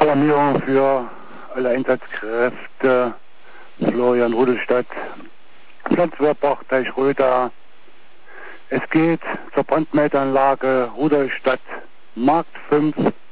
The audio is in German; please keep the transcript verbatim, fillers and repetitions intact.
Alarmierung für alle Einsatzkräfte, Florian Rudolstadt, Pflanzwörbach, Teichröder. Es geht zur Brandmeldeanlage Rudolstadt, Markt fünf.